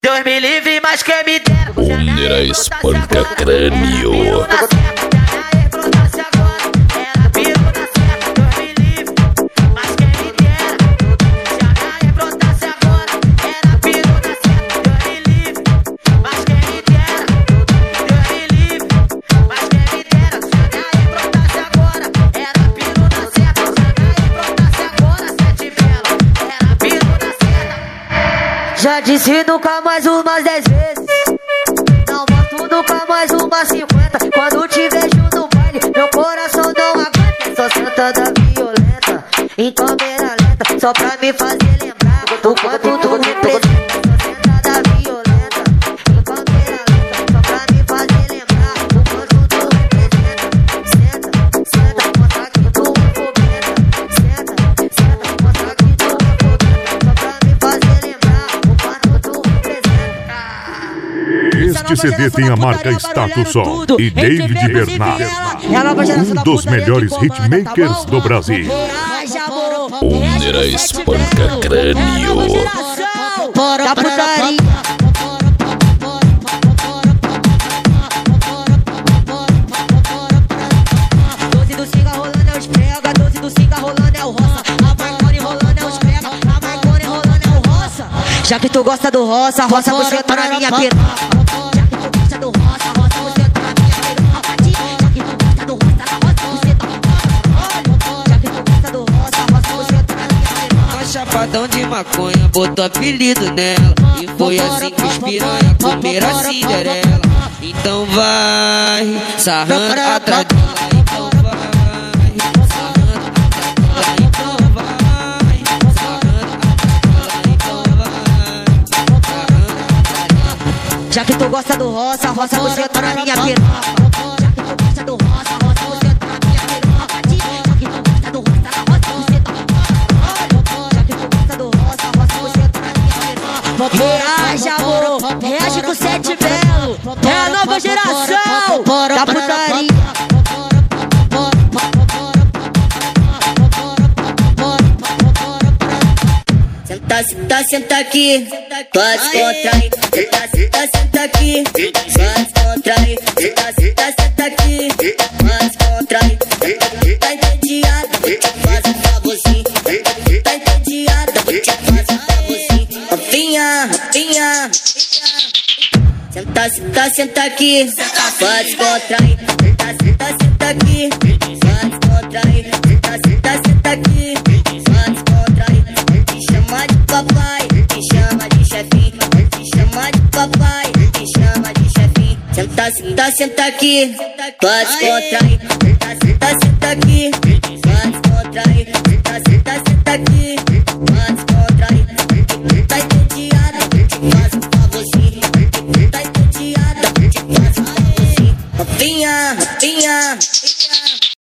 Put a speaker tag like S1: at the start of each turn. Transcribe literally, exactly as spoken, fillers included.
S1: Deus me livre, mas quem me dera.
S2: Onera espanca crânio.
S3: Já disse nunca mais umas dez vezes, não boto nunca mais umas cinquenta. Quando te vejo no baile, meu coração não aguenta. Só sentada violenta, então câmera lenta, só pra me fazer lembrar o quanto tu representa. Só sentada violenta, em câmera lenta, só pra me fazer lembrar o quanto tu representa. Senta, senta, mostra que tu é fogueta. Senta, senta, mostra que tu é fogueta, só pra me fazer lembrar.
S4: Este C D tem a marca Status Sol e David Bernard, um dos melhores hitmakers do Brasil.
S2: Onera espanca crânio.
S3: Da putaria. Doze do cigarro rolando é os prega, doze do cigarro rolando é o roça. A Marconi rolando é os prega, a Marconi rolando é o roça. Já que tu gosta do roça, roça você tá na minha piroca.
S5: Chapadão de maconha, botou apelido nela. E foi assim que os piranha comeram a Cinderela. Então vai, sarrando atrás dela. Então vai, sarrando atrás dela. Então vai, sarrando atrás dela. Então vai, sarrando atrás dela.
S3: Já que tu gosta do roça, roça você tá na minha piroca. Já que tu gosta do roça, roça você tá na minha piroca. Já que tu gosta do roça, roça você tá na minha piroca. Já que tu gosta do roça, roça você tá na minha piroca. Reage, amor, reage com sete belo. É a nova geração da putaria.
S6: Senta, senta, senta aqui, pode contrair. Senta, senta, senta aqui, pode contrair. Senta, senta, senta aqui, pode contrair. Tá entediado, faz um favorzinho. Tá entediado, faz um favorzinho. Novinha, novinha. Senta, senta, senta aqui, pode contrair. Senta, senta, senta aqui, pode contrair. Senta, senta, senta aqui, pode contrair. Te chama de papai, te chama de chefinho. Te chama de papai, te chama de chefinho. Senta, senta, senta aqui, pode contrair. Senta, senta, senta aqui, pode contrair. Senta, senta, senta aqui.